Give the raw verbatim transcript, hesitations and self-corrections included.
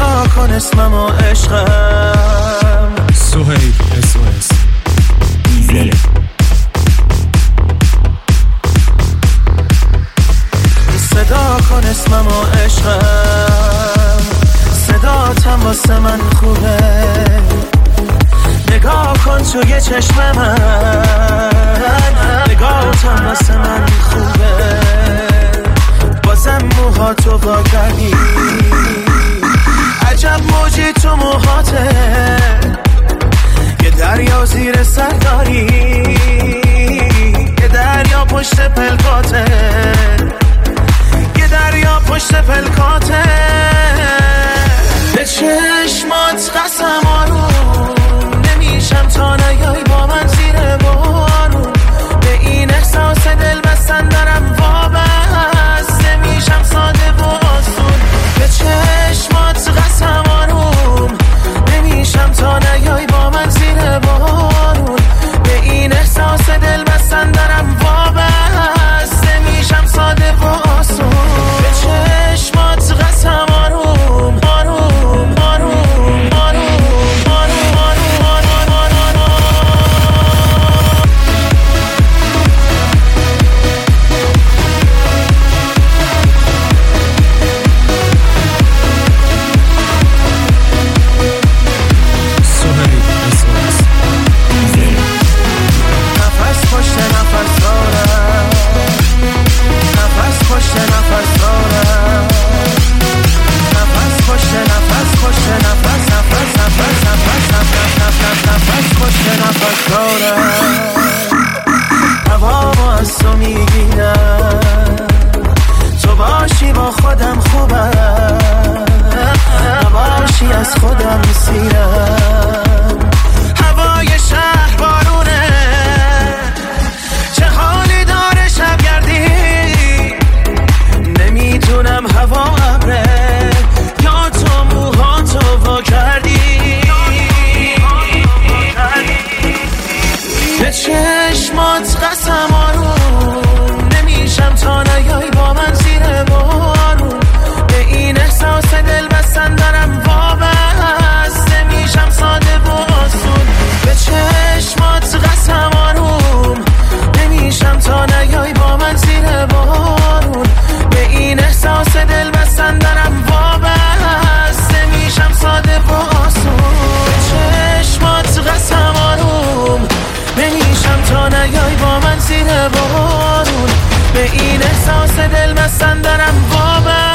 صدا کن اسمم و عشقم. سهیل اس او اس دیزل. صدا کن اسمم و عشقم، صداتم واسه من خوبه. نگاه کن توی چشم من، نگاهتم واسه من خوبه. بازم موها تو وا کردی، عجب موجی تو موهاته. یه دریا زیر سر داری، یه دریا پشت پلکاته، یه دریا پشت پلکاته. به چشمات قسم آروم نمیشم تا نیایی با من زیر بارون. به این احساس دل بستن دارم وابسته میشم ساده و آسون. به چشمات قسم آروم نمیشم تا نیایی با من زیر بارون. به این احساس دل بستن دارم وابسته میشم ساده و آسون. به چشمات قسم آروم آروم آروم آروم آروم هوا از تو میگیرم، تو باشی با خودم خوبم، نباشی از خودم سیرم. هوای شهر بارونه، چه حالی داره شبگردی. نمیدونم هوا ابره یا تو موها تو وا کردی. به چشمات قسم آروم نمیشم تا نیایی با من زیر بارون. به این احساس دل بستن دارم وابسته میشم ساده و آسون. به چشمات قسم آروم نمیشم تا نیایی با من زیر بارون. به این احساس دل بستن دارم وابسته میشم ساده و آسون. به چشمات قسم آروم نمیشم تا نیایی با من زیر بارون. به این احساس دل بستن دارم وابسته